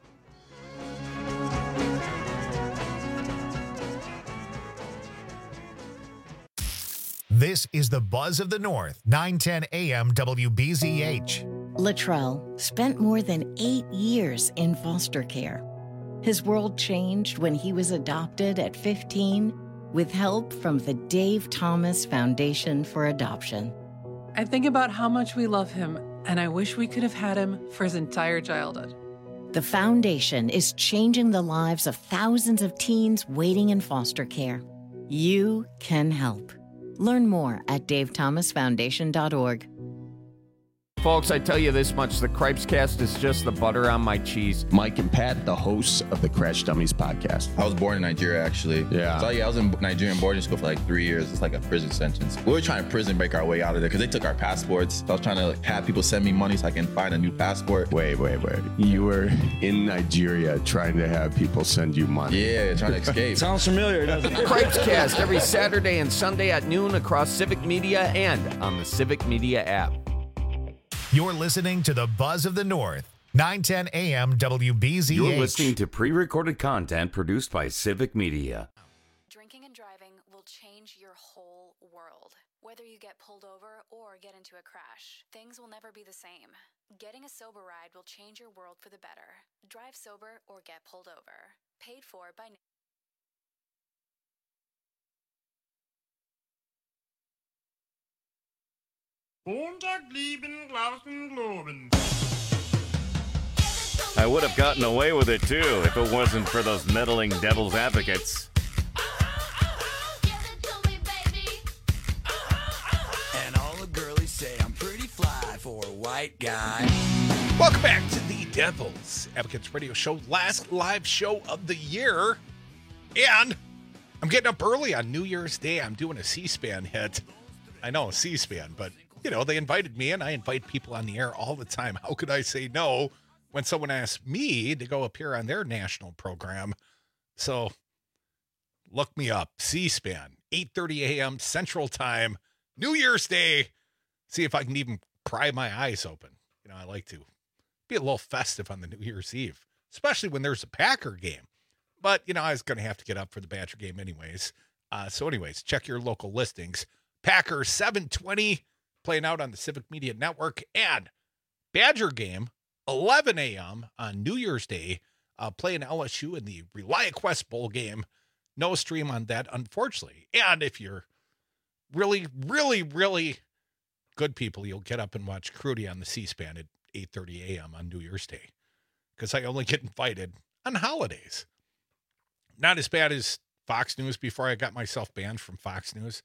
This is the Buzz of the North, nine ten A M W B Z H. Latrell spent more than eight years in foster care. His world changed when he was adopted at fifteen with help from the Dave Thomas Foundation for Adoption. I think about how much we love him, and I wish we could have had him for his entire childhood. The foundation is changing the lives of thousands of teens waiting in foster care. You can help. Learn more at dave thomas foundation dot org. Folks, I tell you this much, the Cripescast is just the butter on my cheese. Mike and Pat, the hosts of the Crash Dummies podcast. I was born in Nigeria, actually. Yeah. So, yeah, I was in Nigerian boarding school for like three years. It's like a prison sentence. We were trying to prison break our way out of there because they took our passports. So I was trying to like, have people send me money so I can find a new passport. Wait, wait, wait. You were in Nigeria trying to have people send you money. Yeah, trying to escape. Sounds familiar, doesn't it? Cripescast every Saturday and Sunday at noon across Civic Media and on the Civic Media app. You're listening to the Buzz of the North, nine ten A M W B Z H. You're listening to pre-recorded content produced by Civic Media. Drinking and driving will change your whole world. Whether you get pulled over or get into a crash, things will never be the same. Getting a sober ride will change your world for the better. Drive sober or get pulled over. Paid for by... I would have gotten away with it, too, if it wasn't for those meddling devil's advocates. And all the girlies say I'm pretty fly for a white guy. Welcome back to the Devil's Advocates Radio Show, last live show of the year. And I'm getting up early on New Year's Day. I'm doing a C-SPAN hit. I know, C-SPAN, but, you know, they invited me, and I invite people on the air all the time. How could I say no when someone asks me to go appear on their national program? So look me up, C-SPAN, eight thirty a.m. Central Time, New Year's Day. See if I can even pry my eyes open. You know, I like to be a little festive on the New Year's Eve, especially when there's a Packer game. But, you know, I was going to have to get up for the Badger game anyways. Uh, so anyways, check your local listings. Packers seven twenty playing out on the Civic Media Network, and Badger game eleven a.m. on New Year's Day, uh, playing L S U in the ReliaQuest Bowl game. No stream on that, unfortunately. And if you're really, really, really good people, you'll get up and watch Crudy on the C-SPAN at eight thirty a.m. on New Year's Day, because I only get invited on holidays. Not as bad as Fox News before I got myself banned from Fox News.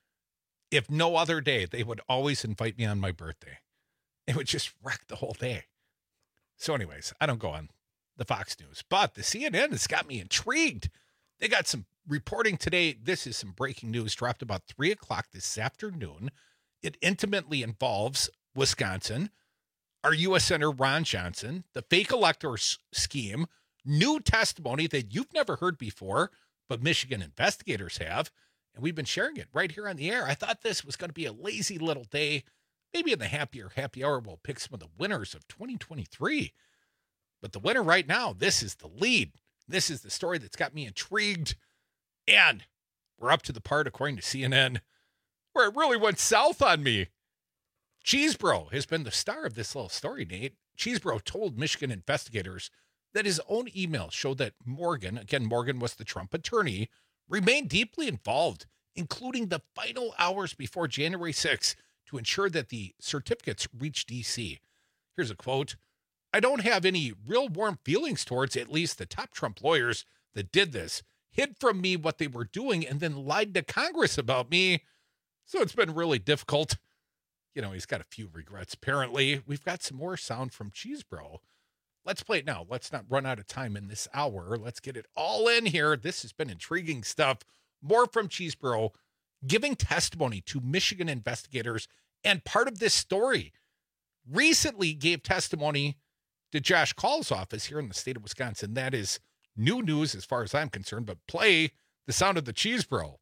If no other day, they would always invite me on my birthday. It would just wreck the whole day. So anyways, I don't go on the Fox News, but the C N N has got me intrigued. They got some reporting today. This is some breaking news dropped about three o'clock this afternoon. It intimately involves Wisconsin, our U S Senator Ron Johnson, the fake electors scheme, new testimony that you've never heard before, but Michigan investigators have. And we've been sharing it right here on the air. I thought this was going to be a lazy little day. Maybe in the happier happy hour, we'll pick some of the winners of twenty twenty-three. But the winner right now, this is the lead. This is the story that's got me intrigued. And we're up to the part, according to C N N, where it really went south on me. Cheesebro has been the star of this little story, Nate. Cheesebro told Michigan investigators that his own email showed that Morgan, again, Morgan was the Trump attorney, remained deeply involved, including the final hours before January sixth, to ensure that the certificates reached D C. Here's a quote. I don't have any real warm feelings towards at least the top Trump lawyers that did this, hid from me what they were doing, and then lied to Congress about me. So it's been really difficult. You know, he's got a few regrets, apparently. We've got some more sound from Cheesebro. Let's play it now. Let's not run out of time in this hour. Let's get it all in here. This has been intriguing stuff. More from Cheesebro giving testimony to Michigan investigators, and part of this story recently gave testimony to Josh Call's office here in the state of Wisconsin. That is new news as far as I'm concerned, but play the sound of the Cheesebro.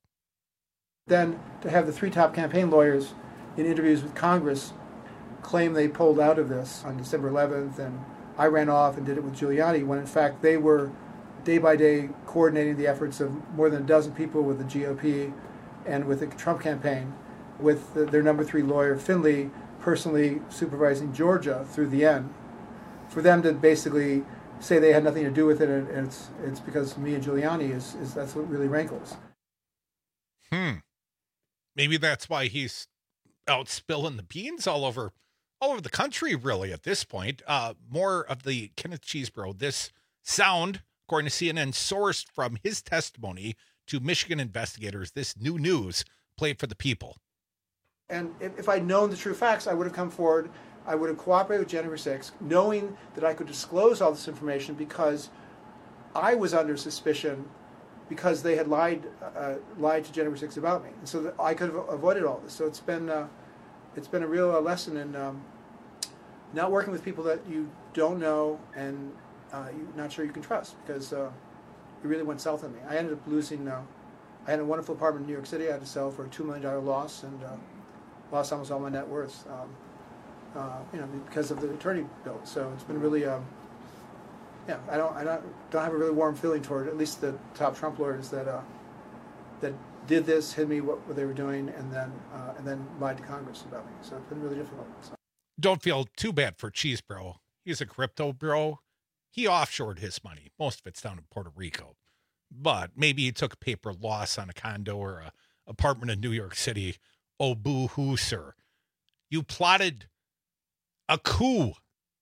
Then to have the three top campaign lawyers in interviews with Congress claim they pulled out of this on December eleventh, and I ran off and did it with Giuliani, when in fact they were day by day coordinating the efforts of more than a dozen people with the G O P and with the Trump campaign, with the, their number three lawyer, Finley, personally supervising Georgia through the end. For them to basically say they had nothing to do with it, and it's it's because me and Giuliani, is, is that's what really rankles. Hmm. Maybe that's why he's out spilling the beans all over all over the country, really, at this point. Uh, more of the Kenneth Chesebro. This sound, according to C N N, sourced from his testimony to Michigan investigators. This new news played for the people. And if, if I'd known the true facts, I would have come forward. I would have cooperated with January sixth, knowing that I could disclose all this information because I was under suspicion because they had lied uh, lied to January sixth about me, and so that I could have avoided all this. So it's been uh, it's been a real uh, lesson in um, not working with people that you don't know and uh, you're not sure you can trust, because uh, it really went south on me. I ended up losing. Uh, I had a wonderful apartment in New York City. I had to sell for a two million dollar loss and uh, lost almost all my net worth. Um, uh, you know, because of the attorney bill. So it's been really. Um, Yeah, I don't, I don't, don't have a really warm feeling toward at least the top Trump lawyers that uh, that did this, hid me what, what they were doing, and then uh, and then lied to Congress about me. So it's been really difficult. So. Don't feel too bad for Chesebro. He's a crypto bro. He offshored his money. Most of it's down in Puerto Rico, but maybe he took a paper loss on a condo or a apartment in New York City. Oh, boo hoo, sir! You plotted a coup.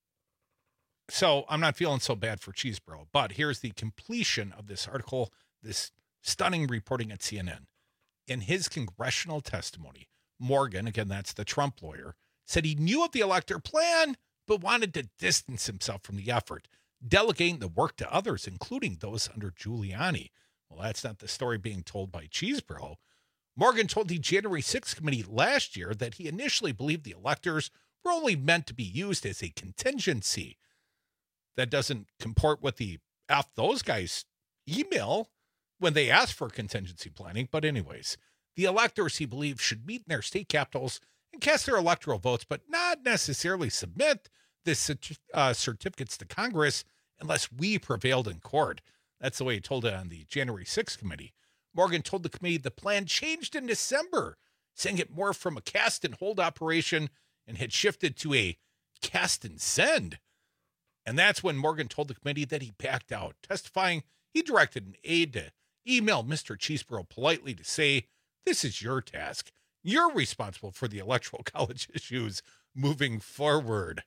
So I'm not feeling so bad for Chesebro, but here's the completion of this article, this stunning reporting at C N N. In his congressional testimony, Morgan, again, that's the Trump lawyer, said he knew of the elector plan, but wanted to distance himself from the effort, delegating the work to others, including those under Giuliani. Well, that's not the story being told by Chesebro. Morgan told the January sixth committee last year that he initially believed the electors were only meant to be used as a contingency. That doesn't comport with the F those guys email when they ask for contingency planning. But anyways, the electors, he believes, should meet in their state capitals and cast their electoral votes, but not necessarily submit the uh, certificates to Congress unless we prevailed in court. That's the way he told it on the January sixth committee. Morgan told the committee the plan changed in December, saying it morphed from a cast and hold operation and had shifted to a cast and send. And that's when Morgan told the committee that he backed out, testifying he directed an aide to email Mister Chesebro politely to say, this is your task. You're responsible for the electoral college issues moving forward.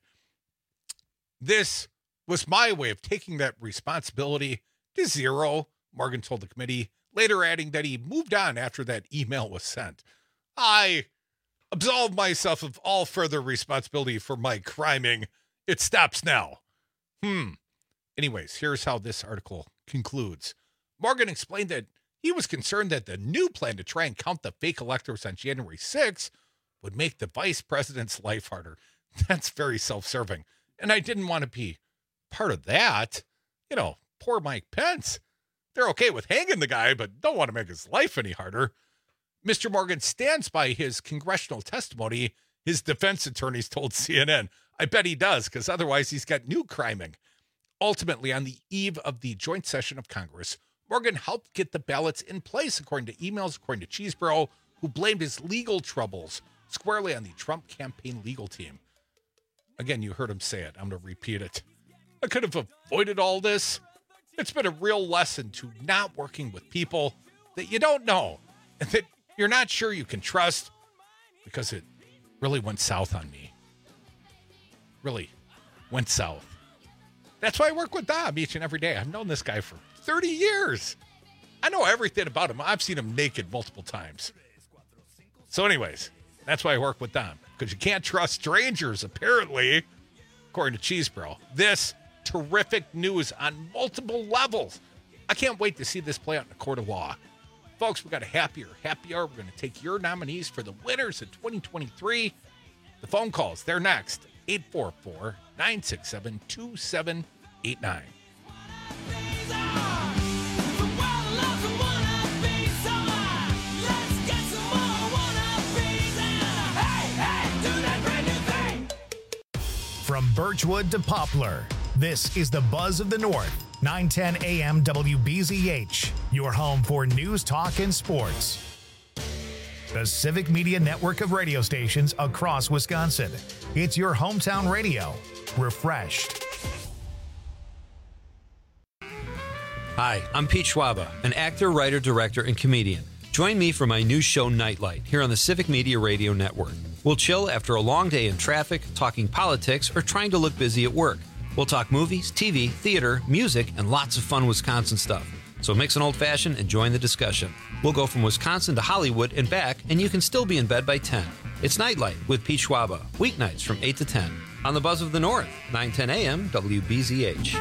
This was my way of taking that responsibility to zero, Morgan told the committee, later adding that he moved on after that email was sent. I absolve myself of all further responsibility for my criming. It stops now. Hmm. Anyways, here's how this article concludes. Morgan explained that he was concerned that the new plan to try and count the fake electors on January sixth would make the vice president's life harder. That's very self-serving. And I didn't want to be part of that. You know, poor Mike Pence. They're okay with hanging the guy, but don't want to make his life any harder. Mister Morgan stands by his congressional testimony, his defense attorneys told C N N. I bet he does, because otherwise he's got new criming. Ultimately, on the eve of the joint session of Congress, Morgan helped get the ballots in place, according to emails, according to Chesebro, who blamed his legal troubles squarely on the Trump campaign legal team. Again, you heard him say it. I'm going to repeat it. I could have avoided all this. It's been a real lesson to not working with people that you don't know and that you're not sure you can trust, because it really went south on me. Really went south. That's why I work with Dom each and every day. I've known this guy for thirty years. I know everything about him. I've seen him naked multiple times. So anyways, that's why I work with Dom, because you can't trust strangers, apparently, according to Chesebro. This terrific news on multiple levels. I can't wait to see this play out in a court of law. Folks, we got a happier, happy hour. We're going to take your nominees for the winners of twenty twenty-three. The phone calls, they're next. eight four four, nine six seven, two seven eight nine. From Birchwood to Poplar, this is the Buzz of the North, nine ten A M W B Z H, your home for news, talk, and sports. The Civic Media network of radio stations across Wisconsin. It's your hometown radio, refreshed. Hi, I'm Pete Schwaba, an actor, writer, director, and comedian. Join me for my new show, Nightlight, here on the Civic Media Radio Network. We'll chill after a long day in traffic, talking politics, or trying to look busy at work. We'll talk movies, T V, theater, music, and lots of fun Wisconsin stuff. So mix an old-fashioned and join the discussion. We'll go from Wisconsin to Hollywood and back, and you can still be in bed by ten. It's Nightlight with Pete Schwaba, weeknights from eight to ten. On the Buzz of the North, nine ten a.m. W B Z H.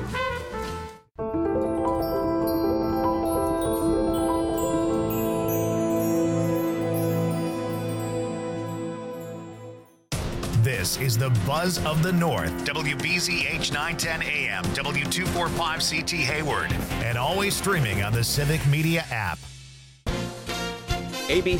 This is the Buzz of the North, W B Z H nine ten A M, W two forty-five C T Hayward, and always streaming on the Civic Media app. A B